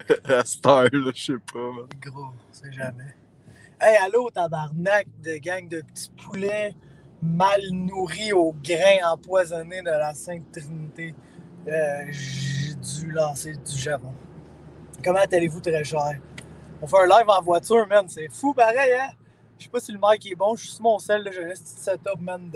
À cette heure, là, je sais pas, man. Gros, c'est jamais. Hey, allô, tabarnak de gang de petits poulets mal nourris aux grains empoisonnés de la Sainte Trinité. J'ai dû lancer du javon. Comment allez-vous, très cher? On fait un live en voiture, man. C'est fou, pareil, hein? Je sais pas si le mic est bon. Je suis sur mon sel, là. J'ai un petit setup, man,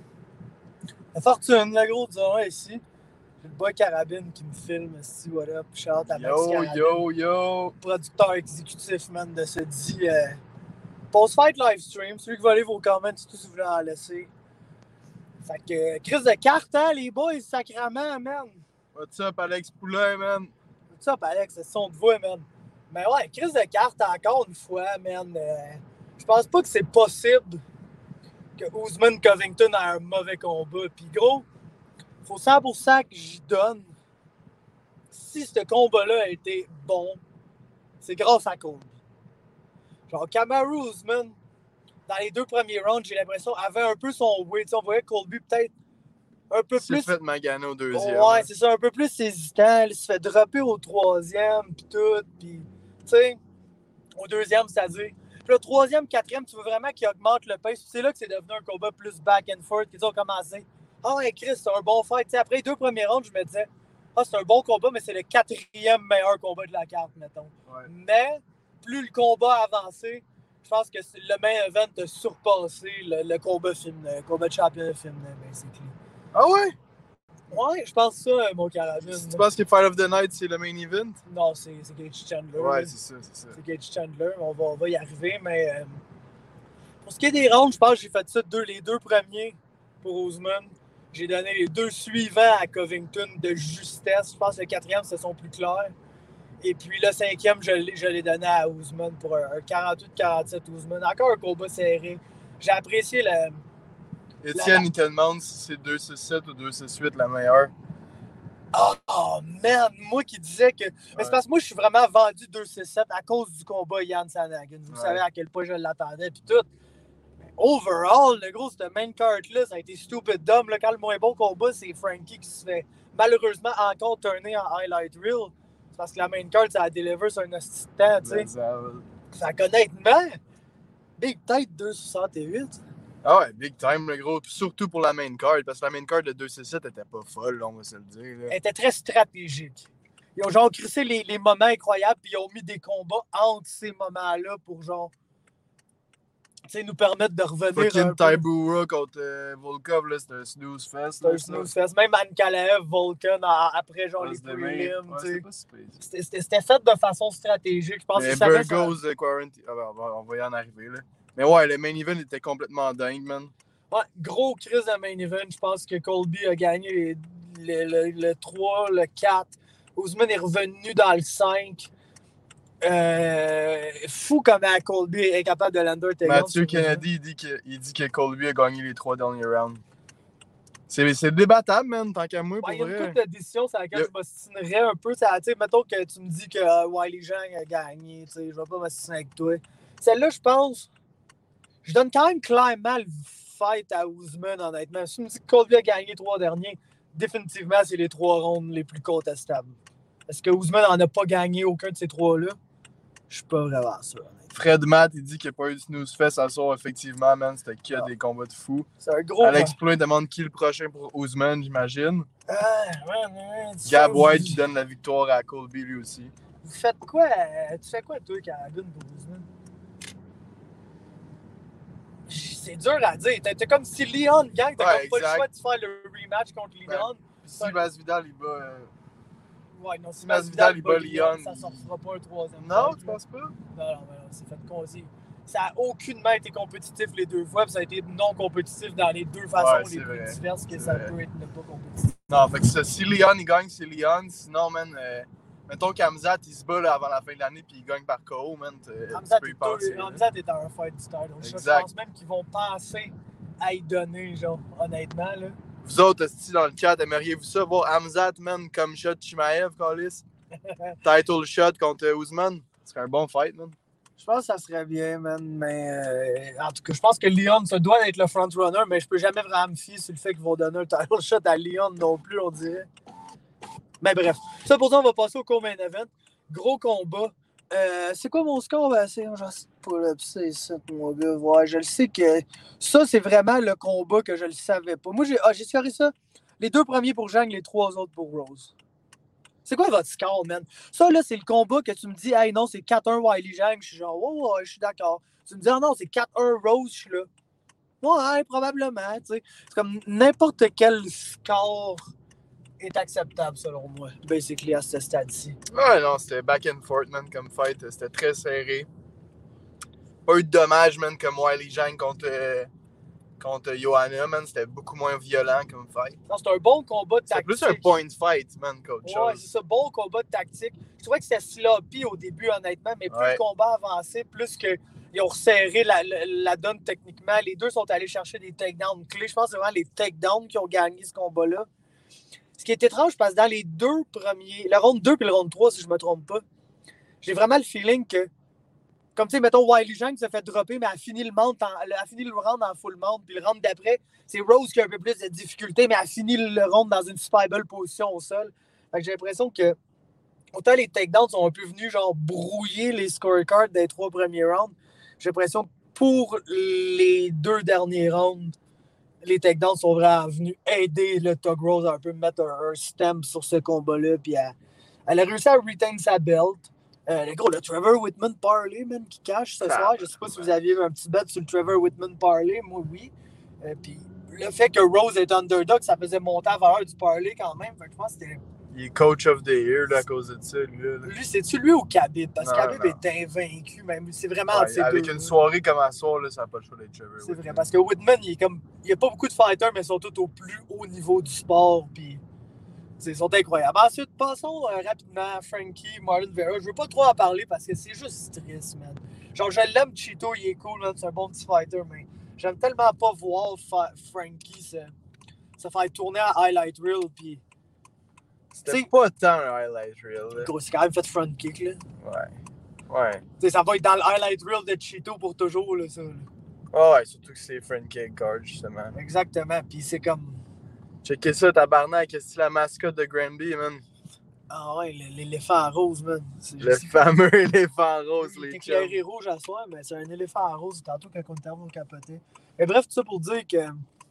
de fortune, le gros, disons, ici. J'ai le boy Carabine qui me filme, si, what up. Shout out à Max Carabine, Yo! producteur exécutif, man, de ce dit post-fight live stream. Celui qui va aller vos comments, tout si vous voulez en laisser. Fait que, crise de carte, hein, les boys, sacrament, man. What's up, Alex Poulain, man? What's up, Alex? C'est son de voix, man. Mais ouais, crise de carte, encore une fois, man. Je pense pas que c'est possible que Usman Covington ait un mauvais combat. Puis gros, faut 100% que j'y donne. Si ce combat-là a été bon, c'est grâce à Colby. Genre, Kamaru Usman, dans les 2 premiers rounds, j'ai l'impression, avait un peu son weight. On voyait Colby peut-être un peu plus... Il s'est fait maganer au 2e. Ouais, c'est ça, un peu plus hésitant. Il se fait dropper au 3e, puis tout. Puis, tu sais, au 2e, c'est-à-dire... Puis le 3e, 4e, tu veux vraiment qu'il augmente le pace. C'est là que c'est devenu un combat plus back and forth. Ils ont commencé. Ah ouais, Chris, c'est un bon fight. T'sais, après les 2 premiers rounds, je me disais, c'est un bon combat, mais c'est le 4e meilleur combat de la carte, mettons. Ouais. Mais plus le combat a avancé, je pense que le main event a surpassé le combat féminin, le combat de championnat féminin, basically. Ah ouais? Ouais, je pense ça, mon carabine. Tu penses que Fight of the Night, c'est le main event? Non, c'est Gage Chandler. Ouais, c'est ça. C'est Gage Chandler. On va y arriver, mais pour ce qui est des rounds, je pense que j'ai fait ça les 2 premiers pour Usman. J'ai donné les 2 suivants à Covington de justesse. Je pense que le 4e, c'est son plus clair. Et puis le 5e, je l'ai donné à Usman pour un 48-47 Usman. Encore un combat serré. J'ai apprécié le... Étienne, il te demande si c'est 2-6-7 ou 2-6-8 la meilleure. Oh, man! Moi qui disais que... Mais c'est parce que moi, je suis vraiment vendu 2-6-7 à cause du combat Yann Sanagan. Vous savez à quel point je l'attendais, puis tout. Overall, le gros, cette main card-là, ça a été stupid dumb. Là, quand le moins bon combat, c'est Frankie qui se fait malheureusement encore tourner en highlight reel. C'est parce que la main card, ça a deliver sur un hostie de temps, tu sais. Fait qu'honnêtement, Big Tête 2,68. Ah ouais, big time, le gros. Puis surtout pour la main card, parce que la main card de 2-6-7 était pas folle, on va se le dire. Là. Elle était très stratégique. Ils ont genre crissé les moments incroyables, puis ils ont mis des combats entre ces moments-là pour genre... Tu sais, nous permettre de revenir. Fucking Tybura contre Volkov, là, c'était un snooze fest. C'était un snooze fest. Même Ankalaev, Volkan, après genre les prelims. Ouais, c'était fait de façon stratégique. Je pense mais que ça Burgos, Quarantine. On va y en arriver, là. Mais ouais, le main event était complètement dingue, man. Ouais, gros crise de main event. Je pense que Colby a gagné le 3, le 4. Usman est revenu dans le 5. Fou comment Colby est capable de l'undertaker. Mathieu Kennedy, il dit que Colby a gagné les 3 derniers rounds. C'est débattable, man, tant qu'à moi, pour vrai. Il y a une couple de décisions sur laquelle je m'astinerais un peu. Mettons que tu me dis que Wiley Zhang a gagné. Je ne vais pas m'astiner avec toi. Celle-là, je pense... Je donne quand même clairement le fight à Usman, honnêtement. Si tu me dis que Colby a gagné les 3 derniers, définitivement, c'est les 3 rounds les plus contestables. Est-ce que Usman n'en a pas gagné aucun de ces 3-là? Je suis pas vraiment sûr. Fred Matt, il dit qu'il n'y a pas eu de snooze fest à soir, effectivement, man. C'était que des combats de fous. C'est un gros... Alex Poulain demande qui le prochain pour Usman, j'imagine. Ouais. Gab White qui donne la victoire à Colby, lui aussi. Vous faites quoi? Tu fais quoi, toi, Carabine, pour Usman? C'est dur à dire. T'es comme si Leon gagne, t'as comme pas le choix de faire le rematch contre Leon. Si Masvidal, il bat... Ouais, non, si Masvidal, il bat Leon, ça ne sortira pas un 3e. Non, tu penses pas? Non, c'est fait conseiller. Ça n'a aucunement été compétitif les 2 fois, puis ça a été non compétitif dans les 2 façons les plus diverses que ça peut être ne pas compétitif. Non, fait que ça, si Leon, il gagne, c'est Leon. Sinon, man, mettons qu'Hamzat, il se bat là, avant la fin de l'année, puis il gagne par KO, man. Hamzat est en un fight du title. Je pense même qu'ils vont penser à y donner, genre, honnêtement, là. Vous autres, dans le chat, aimeriez-vous ça, voir Hamzat, man, comme shot Chimaev, Callis? Title shot contre Usman? Ce serait un bon fight, man. Je pense que ça serait bien, man, mais en tout cas, je pense que Leon, ça doit être le front-runner, mais je peux jamais vraiment me fier sur le fait qu'ils vont donner un title shot à Leon non plus, on dirait. Mais bref, ça pour ça, on va passer au co-main event. Gros combat. C'est quoi mon score? Ben, j'en sais pas, là, pis c'est ça, mon gars. Ouais, je le sais que ça, c'est vraiment le combat que je le savais pas. Moi, j'ai scoré ça. Les 2 premiers pour Zhang, les 3 autres pour Rose. C'est quoi votre score, man? Ça, là, c'est le combat que tu me dis, hey, non, c'est 4-1 Wiley Zhang. Je suis genre, ouais, je suis d'accord. Tu me dis, ah non, c'est 4-1 Rose, je suis là. Ouais, probablement, tu sais. C'est comme n'importe quel score est acceptable, selon moi, basically, à ce stade-ci. Ouais, non, c'était back and forth, man, comme fight. C'était très serré. Pas eu de dommages, man, comme Wiley Zhang contre Johanna, man. C'était beaucoup moins violent comme fight. Non, c'est un bon combat de tactique. C'est plus un point fight, man, qu'autre chose. Ouais, c'est ça, bon combat de tactique. Je trouvais que c'était sloppy au début, honnêtement, mais plus le combat avançait, plus qu'ils ont resserré la donne techniquement. Les deux sont allés chercher des takedowns clés. Je pense que c'est vraiment les takedowns qui ont gagné ce combat-là. Ce qui est étrange, parce que dans les 2 premiers, le round 2 et le round 3, si je ne me trompe pas, j'ai vraiment le feeling que, comme tu sais, mettons, Wiley Zhang se fait dropper, mais elle a fini le round en full mount, puis le round d'après, c'est Rose qui a un peu plus de difficulté, mais elle a fini le round dans une super belle position au sol. Fait que j'ai l'impression que autant les takedowns sont un peu venus genre brouiller les scorecards des 3 premiers rounds, j'ai l'impression que pour les 2 derniers rounds, les takedowns sont vraiment venus aider le Tug Rose à un peu mettre un stamp sur ce combat-là. Puis elle a réussi à retain sa belt. Le Trevor Whitman parlay, man, qui cache ce soir. Je ne sais pas si vous aviez un petit bet sur le Trevor Whitman parlay. Moi, oui. Puis le fait que Rose est underdog, ça faisait monter la valeur du parlay quand même. Fait que je pense que c'était... Il est coach of the year là, à cause de ça, lui. Là. Lui, c'est-tu lui ou Khabib? Parce que Khabib est invaincu, même. C'est vraiment avec une soirée comme à soir, là, ça n'a pas le choix d'être Trevor. C'est vrai, parce que Whitman, il n'y a pas beaucoup de fighters, mais ils sont tous au plus haut niveau du sport. Puis ils sont incroyables. Ensuite, passons rapidement à Frankie, Marlon Vera. Je veux pas trop en parler parce que c'est juste triste, man. Genre, je l'aime, Chito, il est cool, man. C'est un bon petit fighter, mais j'aime tellement pas voir Frankie se faire tourner à highlight reel. Puis c'était pas tant un highlight reel. Gros, c'est quand même fait front kick, là. Ouais. T'sais, ça va être dans le highlight reel de Chito pour toujours, là, ça. Là. Ouais, surtout que c'est front kick guard, justement. Exactement. Puis c'est comme... Checkez ça, tabarnak. C'est la mascotte de Granby, man. Ah ouais, l'éléphant rose, man. Le fameux éléphant rose, les chums. Il est éclairé rouge à soi, mais c'est un éléphant rose. Tantôt, quand on était on capotait. Mais bref, tout ça pour dire que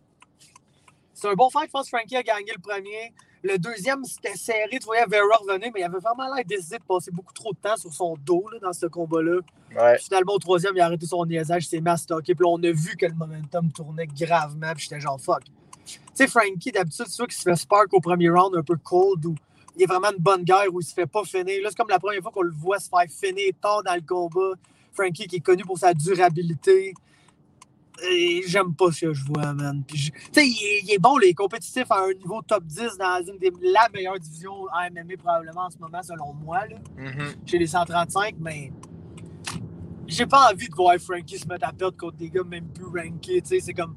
c'est un bon fight. Je pense que Frankie a gagné le premier. Le deuxième, c'était serré. Tu voyais Vera revenir, mais il avait vraiment l'air décidé de passer beaucoup trop de temps sur son dos là, dans ce combat-là. Ouais. Finalement, au troisième, il a arrêté son niaisage, il s'est mis à stocker. Puis là, on a vu que le momentum tournait gravement. Puis j'étais genre fuck. Tu sais, Frankie, d'habitude, c'est sûr qu'il se fait spark au premier round un peu cold ou il y a vraiment une bonne guerre où il se fait pas finir. Là, c'est comme la première fois qu'on le voit se faire finir tard dans le combat. Frankie qui est connu pour sa durabilité. Et j'aime pas ce que je vois, man. Tu sais, il est bon, il est compétitif à un niveau top 10 dans la meilleure division en MMA probablement en ce moment, selon moi, là, chez les 135, mais j'ai pas envie de voir Frankie se mettre à perdre contre des gars même plus rankés. Tu sais, c'est comme...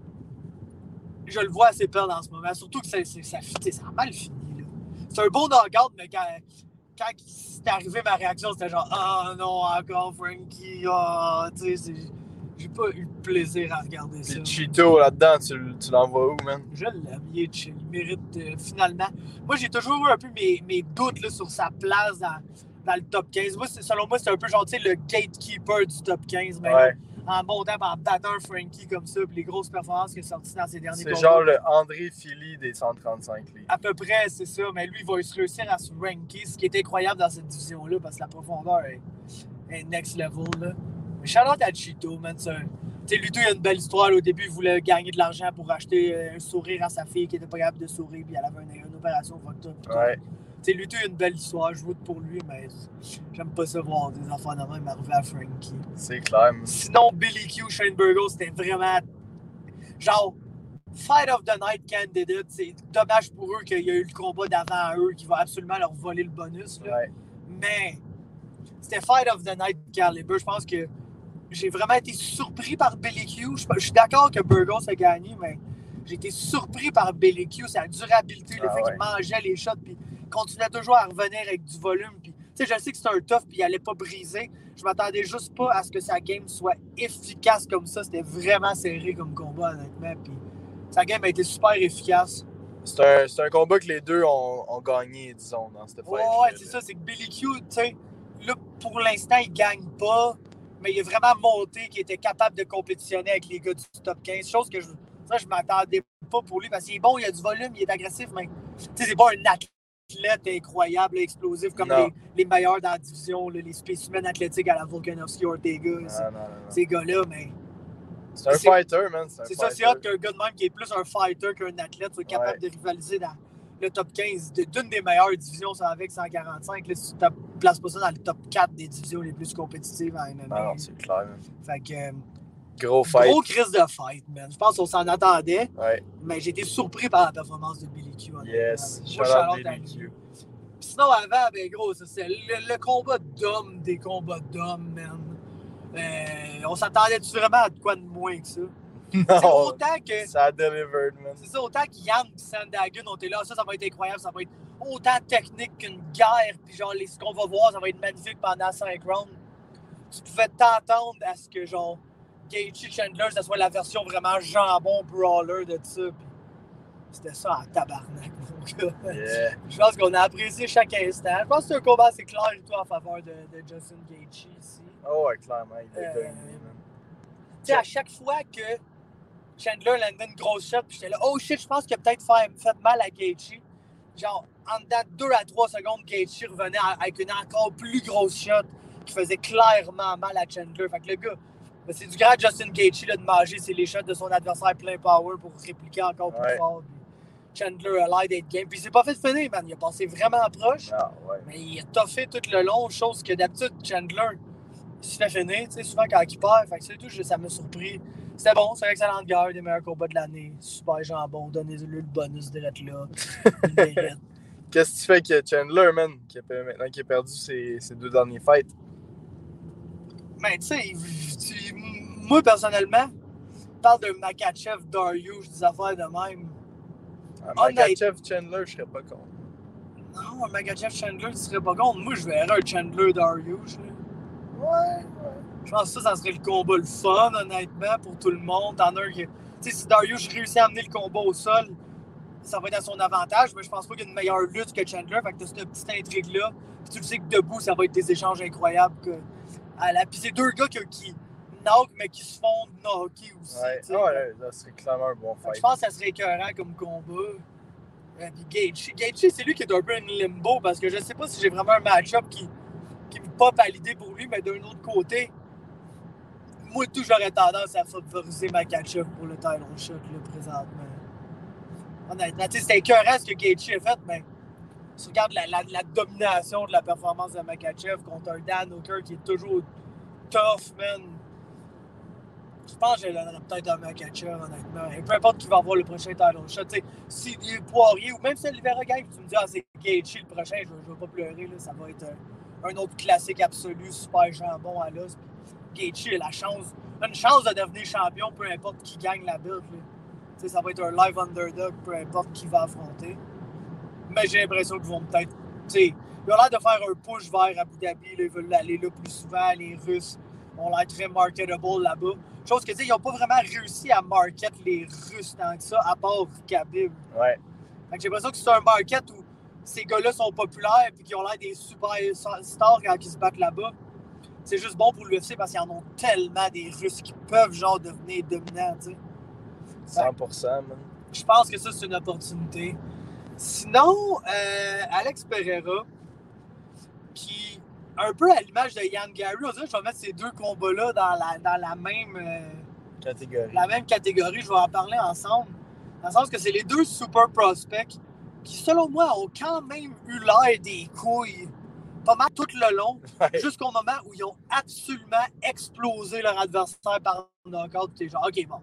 Je le vois assez perdre en ce moment, surtout que ça a mal fini. Là. C'est un beau knockout, mais quand c'est arrivé, ma réaction, c'était genre « Ah non, encore Frankie, ah... » Tu sais, j'ai pas eu de plaisir à regarder ça. Puis Chito, là-dedans, tu l'envoies où, man? Je l'aime, il est chill. Il mérite finalement. Moi, j'ai toujours eu un peu mes doutes là, sur sa place dans le top 15. Moi, selon moi, c'est un peu genre, tu sais, le gatekeeper du top 15. Mais là, en montant, en battant un Frankie comme ça, puis les grosses performances qu'il a sorties dans ses derniers combats. C'est genre le André Philly des 135 livres. À peu près, c'est ça. Mais lui, il va se réussir à se ranker, ce qui est incroyable dans cette division-là, parce que la profondeur est next level, là. Shout-out à Chito, man. Tu sais, Luto, il a une belle histoire. Là, au début, il voulait gagner de l'argent pour acheter un sourire à sa fille qui était pas capable de sourire, puis elle avait une opération fucked up. Ouais. Tu sais, Luto, il a une belle histoire. Je vote pour lui, mais j'aime pas ça voir des enfants de même arriver à Frankie. C'est clair, man. Sinon, Billy Q, Shane Burgos, c'était vraiment genre Fight of the Night candidate. C'est dommage pour eux qu'il y a eu le combat d'avant à eux qui va absolument leur voler le bonus. Là. Ouais. Mais c'était Fight of the Night caliber. Je pense que j'ai vraiment été surpris par Billy Q. Je suis d'accord que Burgos a gagné, mais j'ai été surpris par Billy Q. Sa durabilité, le fait qu'il mangeait les shots, puis continuait toujours à revenir avec du volume. Puis, tu sais, je sais que c'était un tough, puis il allait pas briser. Je m'attendais juste pas à ce que sa game soit efficace comme ça. C'était vraiment serré comme combat, honnêtement. Puis sa game a été super efficace. C'est un combat que les deux ont gagné, disons, dans cette fight. Ouais, c'est ça, c'est que Billy Q, tu sais, là, pour l'instant, il gagne pas, mais il a vraiment monté qu'il était capable de compétitionner avec les gars du top 15, chose que je m'attendais pas pour lui, parce qu'il est bon, il a du volume, il est agressif, mais tu sais, c'est pas un athlète incroyable, explosif, comme les meilleurs dans la division, là, les spécimens athlétiques à la Volkanovski, Ortega, ces gars-là, mais... C'est un fighter, man. C'est ça, c'est hot qu'un gars de même qui est plus un fighter qu'un athlète soit capable de rivaliser dans le top 15 d'une des meilleures divisions, ça avec 145. Là, si tu ne places pas ça dans le top 4 des divisions les plus compétitives en MMA. Non, c'est clair. Man. Fait que... Gros fight. Gros crise de fight, man. Je pense qu'on s'en attendait. Ouais. Mais j'ai été surpris par la performance de Billy Q. Yes, shout-out Billy Q. Sinon, avant, ben gros, ça, c'est le combat d'hommes des combats d'hommes, man. On s'attendait-tu vraiment à de quoi de moins que ça? Non, autant que, ça a delivered, man. C'est ça, autant qu'Yann et Sandhagen ont été là, ça va être incroyable, ça va être autant technique qu'une guerre, puis genre, ce qu'on va voir, ça va être magnifique pendant 5 rounds. Tu pouvais t'entendre à ce que, genre, Gaethje Chandler, ça soit la version vraiment jambon brawler de ça, puis c'était ça en tabarnak, mon gars. Yeah. Je pense qu'on a apprécié chaque instant. Je pense que c'est un combat assez clair et tout en faveur de Justin Gaethje ici. Oh ouais, clairement, il est dominé, man. Tu sais, à chaque fois que Chandler landait une grosse shot, puis j'étais là, oh shit, je pense qu'il a peut-être fait mal à Gaethje. Genre, en dedans de 2 à 3 secondes, Gaethje revenait avec une encore plus grosse shot qui faisait clairement mal à Chandler. Fait que le gars, ben, c'est du grand Justin Gaethje là, de manger, c'est les shots de son adversaire plein power pour répliquer encore plus fort. Puis Chandler a l'air d'être game. Puis il s'est pas fait finir, man. Il a passé vraiment proche. Mais il a toffé tout le long, chose que d'habitude, Chandler, il se fait finir, tu sais, souvent quand il perd. Fait que c'est tout, ça m'a surpris. C'était bon, c'est une excellente guerre, des meilleurs combats de l'année. Super jambon, donnez-lui le bonus direct là. Qu'est-ce que tu fais que Chandler, man, maintenant qu'il a perdu ses 2 derniers fights? Ben, tu sais, moi, personnellement, je parle de Makhachev, Dariush, des affaires de même. Makhachev, Chandler, je serais pas contre. Non, un Makhachev, Chandler, tu serais pas contre. Moi, je verrais un Chandler, Dariush. Ouais. Je pense que ça serait le combat le fun, honnêtement, pour tout le monde. T'en as un qui... Tu sais, si Dariush réussit à amener le combat au sol, ça va être à son avantage, mais je pense pas qu'il y a une meilleure lutte que Chandler. Fait que t'as cette petite intrigue-là. Puis tu le sais que debout, ça va être des échanges incroyables. Puis c'est 2 gars qui knock, mais qui se font knocker aussi. Ouais, ça serait clairement un bon fight. Je pense que ça serait écœurant comme combat. Puis Gaethje, c'est lui qui est un peu un limbo, parce que je sais pas si j'ai vraiment un match-up qui me pop à l'idée pour lui, mais d'un autre côté, moi, tout, j'aurais tendance à favoriser Makhachev pour le title shot, là, présentement. Honnêtement, c'était écœurant ce que Gaethje a fait, mais si tu regardes la domination de la performance de Makhachev contre un Dan Hooker qui est toujours tough, man. Je pense que j'ai peut-être un Makhachev, honnêtement. Et peu importe qui va avoir le prochain title shot. Si Poirier ou même si Oliveira gagne, tu me dis, c'est Gaethje le prochain, je vais pas pleurer, là, ça va être un autre classique absolu, super jambon à l'os. Gaethje a une chance de devenir champion, peu importe qui gagne la build. Ça va être un live underdog, peu importe qui va affronter. Mais j'ai l'impression qu'ils vont peut-être... Ils ont l'air de faire un push vers Abu Dhabi. Là, ils veulent aller là plus souvent. Les Russes ont l'air très marketable là-bas. Chose que, ils n'ont pas vraiment réussi à market les Russes tant que ça, à part Khabib. Ouais. Fait que j'ai l'impression que c'est un market où ces gars-là sont populaires et qu'ils ont l'air des super stars quand ils se battent là-bas. C'est juste bon pour l'UFC parce qu'ils en ont tellement des Russes qui peuvent genre devenir dominants, tu sais. 100%, man. Je pense que ça, c'est une opportunité. Sinon, Alex Pereira, qui, un peu à l'image de Ian Gary, on dirait que je vais mettre ces 2 combats-là dans la même catégorie. La même catégorie, je vais en parler ensemble. Dans le sens que c'est les 2 super prospects qui, selon moi, ont quand même eu l'air des couilles pas mal tout le long, jusqu'au moment où ils ont absolument explosé leur adversaire par knockout. T'es genre, OK, bon.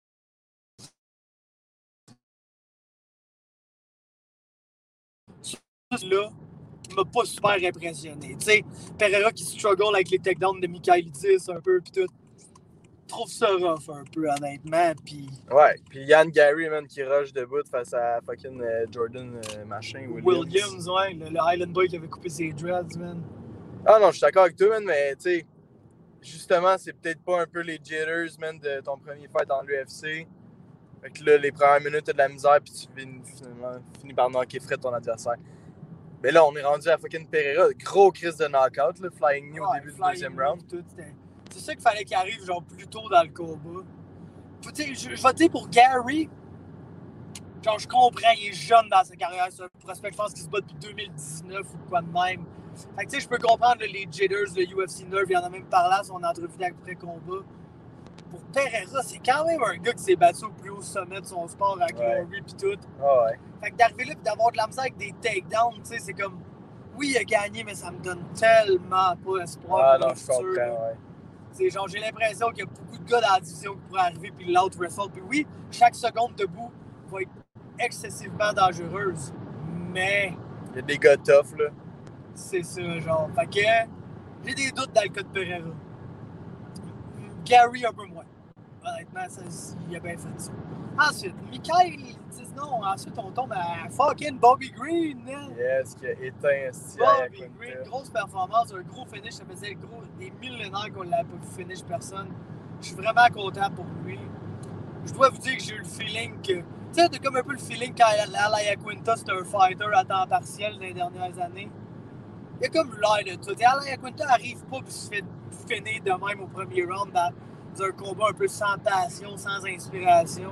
Ça, là, m'a pas super impressionné. Tu sais, Pereira qui struggle avec les takedowns de Michailidis un peu, pis tout. Je trouve ça rough un peu, honnêtement, pis... Ouais, pis Ian Gary, man, qui rush debout face à fucking Jordan machin, Williams, ouais, le Island Boy qui avait coupé ses dreads, man. Ah non, je suis d'accord avec toi, man, mais tu sais, justement, c'est peut-être pas un peu les jitters, man, de ton premier fight dans l'UFC. Fait que là, les premières minutes, t'as de la misère, puis tu finis par knocker fret ton adversaire. Mais là, on est rendu à fucking Pereira. Gros crise de knockout, là, flying knee au début du deuxième round. C'est ça qu'il fallait qu'il arrive genre plus tôt dans le combat. Je vais dire pour Gary, genre je comprends, il est jeune dans sa carrière, c'est un prospect, je pense qu'il se bat depuis 2019 ou quoi de même. Fait que tu sais, je peux comprendre là, les jitters, le UFC Nerve, il en a même parlé à son entrevue d'après-combat. Pour Pereira, c'est quand même un gars qui s'est battu au plus haut sommet de son sport à Glory pis tout. Ah ouais. Fait que d'arriver là pis d'avoir de la misère avec des takedowns, tu sais, c'est comme... Oui, il a gagné, mais ça me donne tellement pas espoir pour le futur. Ouais. C'est genre, j'ai l'impression qu'il y a beaucoup de gars dans la division qui pourraient arriver puis l'out-wrestle. Puis oui, chaque seconde debout va être excessivement dangereuse. Mais... Il y a des gars tough, là. C'est ça, genre. Fait que j'ai des doutes dans le cas de Pereira. Gary, un peu moins. Honnêtement, il a bien fait ça. Ensuite, Mikael, non. Ensuite, on tombe à fucking Bobby Green. Hein? Yes, qui a éteint Bobby Green, grosse performance, un gros finish. Ça faisait des millénaires qu'on l'avait pas vu finish personne. Je suis vraiment content pour lui. Je dois vous dire que j'ai eu le feeling que... Tu sais, t'as comme un peu le feeling quand Al Iaquinta, c'était un fighter à temps partiel dans les dernières années. Il y a comme l'air de tout. Et Al Iaquinta arrive pas et se fait finir de même au premier round dans un combat un peu sans passion, sans inspiration.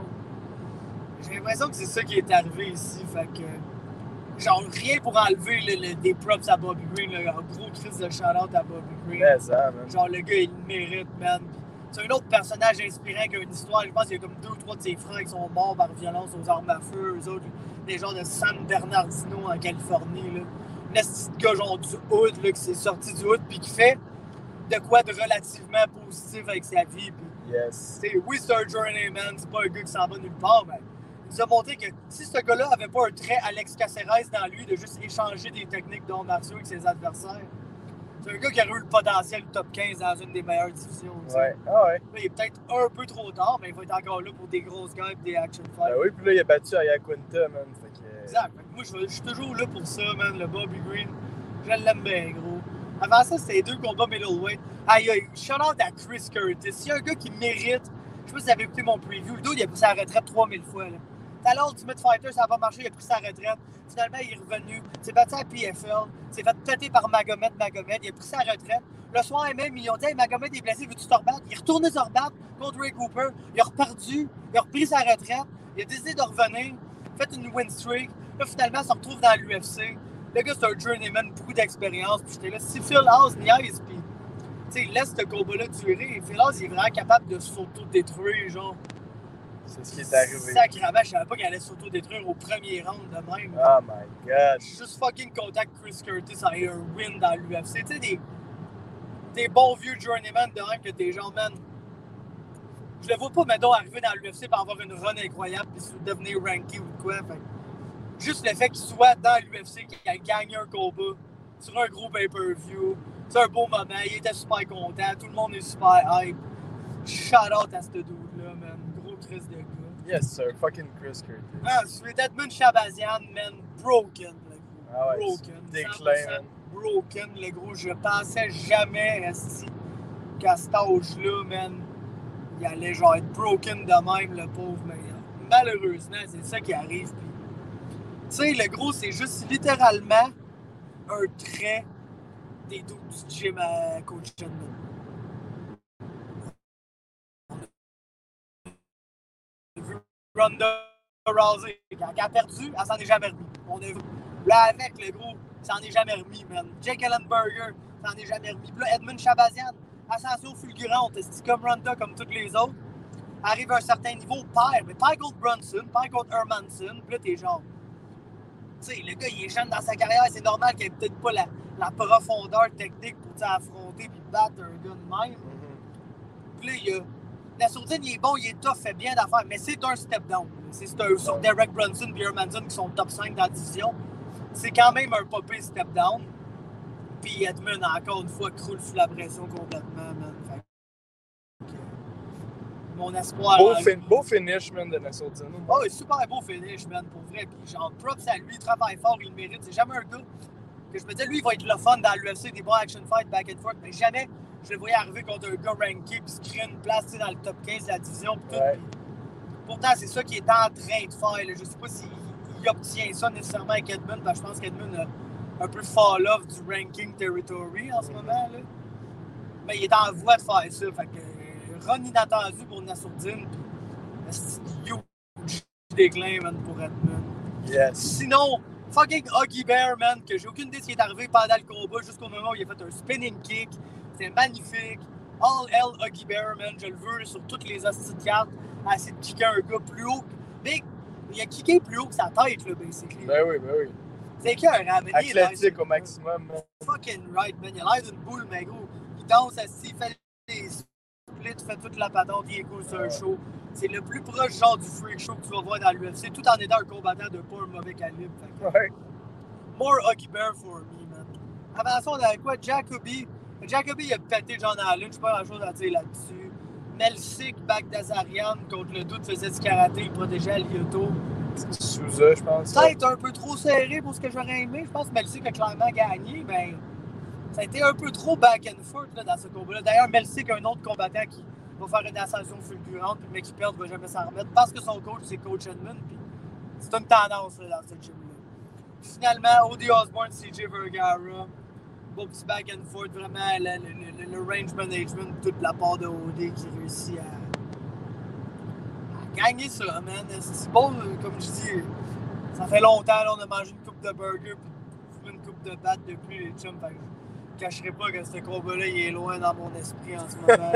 J'ai l'impression que c'est ça qui est arrivé ici. Fait que, genre, rien pour enlever des props à Bobby Green. Un gros crise de shout-out à Bobby Green. Genre, le gars, il le mérite, man. C'est un autre personnage inspirant qui a une histoire. Je pense qu'il y a comme 2 ou 3 de ses frères qui sont morts par violence aux armes à feu. Eux autres, des gens de San Bernardino en Californie. Là. Un petit gars genre du hood là, qui s'est sorti du hood puis qui fait de quoi de relativement positif avec sa vie. Puis, yes. Oui, c'est un journeyman, c'est pas un gars qui s'en va nulle part, mais il nous a montré que si ce gars-là avait pas un trait Alex Caceres dans lui de juste échanger des techniques d'arts martiaux avec ses adversaires, c'est un gars qui a eu le potentiel top 15 dans une des meilleures divisions. Ouais. Ah ouais. Là, il est peut-être un peu trop tard, mais il va être encore là pour des grosses games et des action fights. Ben oui, puis là, il a battu Iaquinta, man. Fait que... Exact. Moi, je suis toujours là pour ça, man. Le Bobby Green, je l'aime bien, gros. Avant ça, c'était 2 combats middleweight. Aïe, shout-out à Chris Curtis. S'il y a un gars qui mérite, je sais pas si vous avez écouté mon preview, le dude, il a pris sa retraite 3000 fois. Là. Tout à l'heure, Ultimate Fighter, ça n'a pas marché, il a pris sa retraite. Finalement, il est revenu, s'est battu à PFL, s'est fait péter par Magomed, il a pris sa retraite. Le soir même, ils ont dit hey, Magomed est blessé, veux-tu te rebattre? Il est retourné se rebattre contre Ray Cooper, il a reperdu, il a repris sa retraite, il a décidé de revenir, fait une win streak. Là, finalement, il se retrouve dans l'UFC. Le gars, c'est un journeyman, beaucoup d'expérience. Puis j'étais là, si Phil House niaise, puis tu sais, laisse ce combat-là durer. Phil House, il est vraiment capable de s'auto-détruire, genre. C'est ce qui est arrivé. Sacrément, je savais pas qu'il allait s'auto-détruire au premier round de même. Oh my god. Je suis juste fucking content que Chris Curtis ait un win dans l'UFC. Tu sais, des bons vieux journeyman de même que des gens, man. Je le vois pas, mettons, arriver dans l'UFC pour avoir une run incroyable puis devenir ranké ou de quoi. Fait. Juste le fait qu'il soit dans l'UFC, qu'il a gagné un combat sur un gros pay-per-view, c'est un beau moment, il était super content, tout le monde est super hype. Shout out à ce dude-là, man. Gros Chris de gars. Yes, sir. Fucking Chris Curtis. Ah, celui d'Edmund Shabazian, man. Broken, le gros. Ah ouais, broken. Déclin, man. Broken, le gros. Je pensais jamais, qu'à cet âge-là, man, il allait genre être broken de même, le pauvre. Mais malheureusement, c'est ça qui arrive. Puis, tu sais, le gros, c'est juste littéralement un trait des doutes du gym à Coach John. Ronda Rousey, quand elle a perdu, elle s'en est jamais remis. On a vu. Là, avec le gros, ça s'en est jamais remis, man. Jake Ellenberger, ça s'en est jamais remis. Puis là, Edmund Shabazian, ascension fulgurante, c'est comme Ronda, comme tous les autres. Arrive à un certain niveau, perd, mais perd contre Brunson, perd contre Hermanson. Puis là, t'es genre. Tu sais, le gars, il est jeune dans sa carrière, c'est normal qu'il ait peut-être pas la profondeur technique pour affronter puis battre un gars de même. Puis là, il y a. Nassourdine, il est bon, il est tough, fait bien d'affaires, mais c'est un step down. C'est sur Derek Brunson et Hermanson qui sont top 5 dans la division. C'est quand même un popé step down. Puis Edmund, encore une fois, croule sous la pression complètement, man. Fait que, mon espoir. Beau finish, man, de Nassourdine. Oh, super beau finish, man, pour vrai. Puis genre, props à lui, il travaille fort, il le mérite. C'est jamais un gars que je me disais, lui, il va être le fun dans l'UFC, des bons action fights, back and forth, mais jamais je le voyais arriver contre un gars ranké puis se créer une place dans le top 15 de la division. Pis tout, ouais. pourtant, c'est ça qu'il est en train de faire. Là. Je ne sais pas s'il obtient ça nécessairement avec Edmund, parce que je pense qu'Edmund a un peu fall off du ranking territory en ce moment. Là. Mais il est en voie de faire ça. Fait que run inattendu pour Nassourdine. C'est huge déclin, man, pour Edmund. Yes. Sinon, fucking Huggy Bear, man, que j'ai aucune idée de ce qui est arrivé pendant le combat jusqu'au moment où il a fait un spinning kick. C'était magnifique. All L Huggy Bear, man, je le veux sur toutes les hosties de cartes. À essayer de kicker un gars plus haut. Mais il a kické plus haut que sa tête, là, basically. Ben oui. C'est écœurant, man. Athlétique au maximum, man. Fucking right, man. Il a l'air d'une boule, mais gros. Il danse assis, il fait des splits, fait toute la patente, il est cool sur un show. C'est le plus proche genre du freak show que tu vas voir dans l'UFC, tout en étant un combattant de pas un mauvais calibre. Ouais. More Huggy Bear for me, man. Avant ça, on avait quoi? Jacoby. Jacoby, il a pété John Allen, je sais pas grand-chose à dire là-dessus. Melsic, Bagdasarian, contre le doute, faisait du karaté, il protégeait Lyoto. Souza, je pense. Ça a été un peu trop serré pour ce que j'aurais aimé. Je pense que Melsic a clairement gagné, mais ça a été un peu trop back and forth là, dans ce combat-là. D'ailleurs, Melsic, un autre combattant qui va faire une ascension fulgurante, puis le mec qui perd ne va jamais s'en remettre parce que son coach, c'est Coach Edmund, puis c'est une tendance là, dans cette gym-là. Finalement, Odi Osbourne, CJ Vergara, beau petit back and forth, vraiment le range management, toute la part de OD qui réussit à gagner ça, man. C'est bon, comme je dis, ça fait longtemps, là, on a mangé une coupe de burger, puis une coupe de batte depuis les chums, fait que je cacherai pas que ce combat-là, il est loin dans mon esprit en ce moment.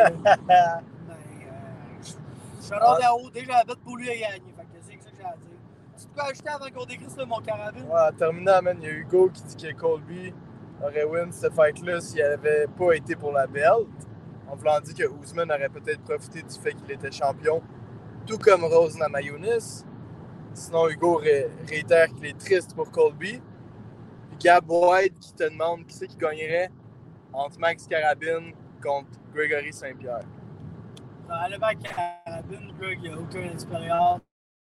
Je suis allé en haut, déjà la bête pour lui à gagner. Fait que c'est ça que j'ai à dire. Tu peux ajouter avant qu'on décrisse mon carabine? Ouais, en terminant, man, il y a Hugo qui dit que Colby aurait win cette fight-là s'il n'avait pas été pour la belt. En voulant dire que Usman aurait peut-être profité du fait qu'il était champion, tout comme Rose Namajunas. Sinon, Hugo réitère qu'il est triste pour Colby. Puis Gab White qui te demande qui c'est qui gagnerait entre Max Carabine contre Gregory Saint-Pierre. Probablement Carabine, le gars qui n'a aucune expérience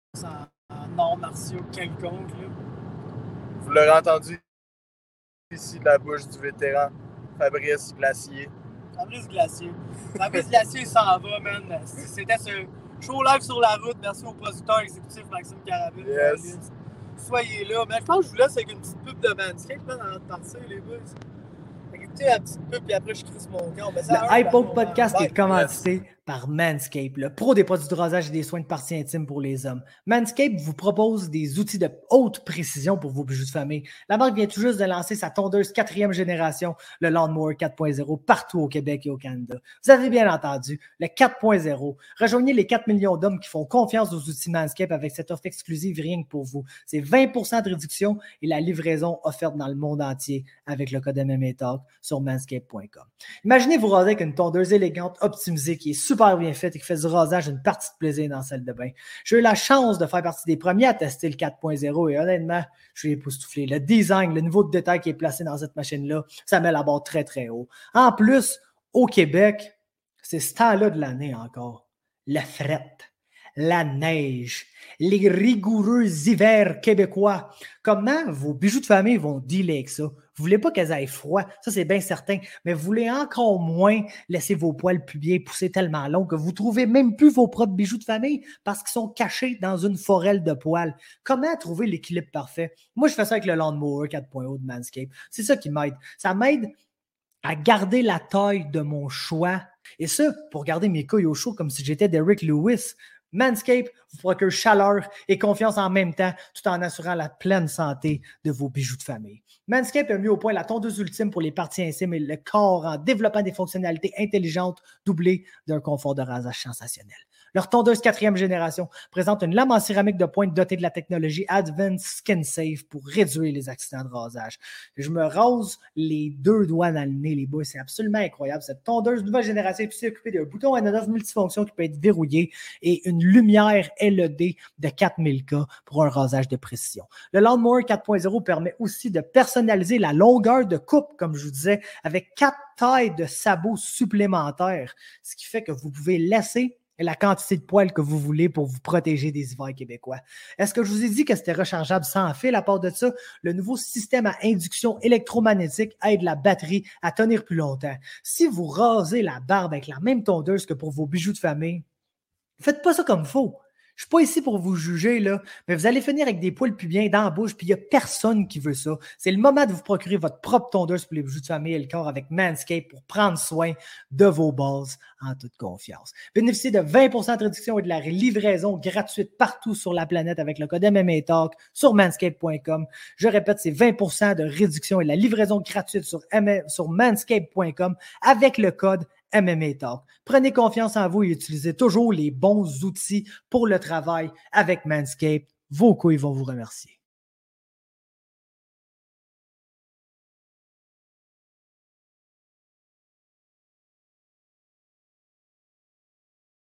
en arts martiaux quelconque. Là. Vous l'aurez entendu ici de la bouche du vétéran Fabrice Glacier. Fabrice Glacier, il s'en va, man. C'était ce show live sur la route. Merci au producteur exécutif Maxime Carabine. Yes. Soyez là. Mais je pense que je vous laisse avec une petite pub de Manscaped avant de partir, les boys. Écoutez la petite pub, puis après je crisse mon camp. Le Hypoke Podcast est commandité par Manscaped, le pro des produits de rasage et des soins de parties intimes pour les hommes. Manscaped vous propose des outils de haute précision pour vos bijoux de famille. La marque vient tout juste de lancer sa tondeuse 4e génération, le Lawnmower 4.0, partout au Québec et au Canada. Vous avez bien entendu, le 4.0. Rejoignez les 4 millions d'hommes qui font confiance aux outils Manscaped avec cette offre exclusive rien que pour vous. C'est 20% de réduction et la livraison offerte dans le monde entier avec le code MMATalk sur manscaped.com. Imaginez vous raser avec une tondeuse élégante, optimisée, qui est super bien faite et qui fait du rasage une partie de plaisir dans la salle de bain. J'ai eu la chance de faire partie des premiers à tester le 4.0 et honnêtement, je suis époustouflé. Le design, le niveau de détail qui est placé dans cette machine-là, ça met la barre très très haut. En plus, au Québec, c'est ce temps-là de l'année encore. Le fret, la neige, les rigoureux hivers québécois. Comment vos bijoux de famille vont dealer avec ça? Vous voulez pas qu'elles aient froid, ça c'est bien certain, mais vous voulez encore moins laisser vos poils pubiens pousser tellement long que vous trouvez même plus vos propres bijoux de famille parce qu'ils sont cachés dans une forêle de poils. Comment trouver l'équilibre parfait? Moi, je fais ça avec le Lawnmower 4.0 de Manscaped. C'est ça qui m'aide. Ça m'aide à garder la taille de mon choix. Et ça, pour garder mes couilles au chaud comme si j'étais Derrick Lewis. Manscaped vous procure chaleur et confiance en même temps, tout en assurant la pleine santé de vos bijoux de famille. Manscaped a mis au point la tondeuse ultime pour les parties intimes et le corps en développant des fonctionnalités intelligentes doublées d'un confort de rasage sensationnel. Leur tondeuse 4e génération présente une lame en céramique de pointe dotée de la technologie Advanced Skin Safe pour réduire les accidents de rasage. Je me rase les 2 doigts dans le nez, les boys. C'est absolument incroyable. Cette tondeuse nouvelle génération est aussi équipée d'un bouton on-off multifonction qui peut être verrouillé et une lumière LED de 4000K pour un rasage de précision. Le Lawnmower 4.0 permet aussi de personnaliser la longueur de coupe, comme je vous disais, avec 4 tailles de sabots supplémentaires, ce qui fait que vous pouvez laisser la quantité de poils que vous voulez pour vous protéger des hivers québécois. Est-ce que je vous ai dit que c'était rechargeable sans fil? À part de ça, le nouveau système à induction électromagnétique aide la batterie à tenir plus longtemps. Si vous rasez la barbe avec la même tondeuse que pour vos bijoux de famille, faites pas ça comme il faut. Je ne suis pas ici pour vous juger, là, mais vous allez finir avec des poils pubiens dans la bouche, puis il n'y a personne qui veut ça. C'est le moment de vous procurer votre propre tondeuse pour les bijoux de famille et le corps avec Manscaped pour prendre soin de vos balls en toute confiance. Bénéficiez de 20% de réduction et de la livraison gratuite partout sur la planète avec le code MMA Talk sur manscaped.com. Je répète, c'est 20% de réduction et de la livraison gratuite sur manscaped.com avec le code MMA Talk. Prenez confiance en vous et utilisez toujours les bons outils pour le travail avec Manscaped. Vos couilles vont vous remercier.